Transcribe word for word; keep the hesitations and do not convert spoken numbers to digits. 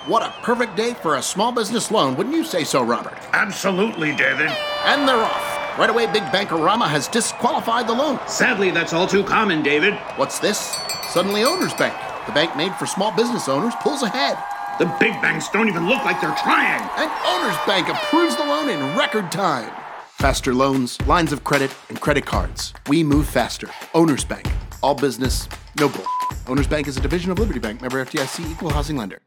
What a perfect day for a small business loan, wouldn't you say so, Robert? Absolutely, David. And they're off. Right away, Big Bankarama has disqualified the loan. Sadly, that's all too common, David. What's this? Suddenly Owners Bank, the bank made for small business owners, pulls ahead. The big banks don't even look like they're trying. And Owners Bank approves the loan in record time. Faster loans, lines of credit, and credit cards. We move faster. Owners Bank. All business, no bull. Owners Bank is a division of Liberty Bank, member F D I C, equal housing lender.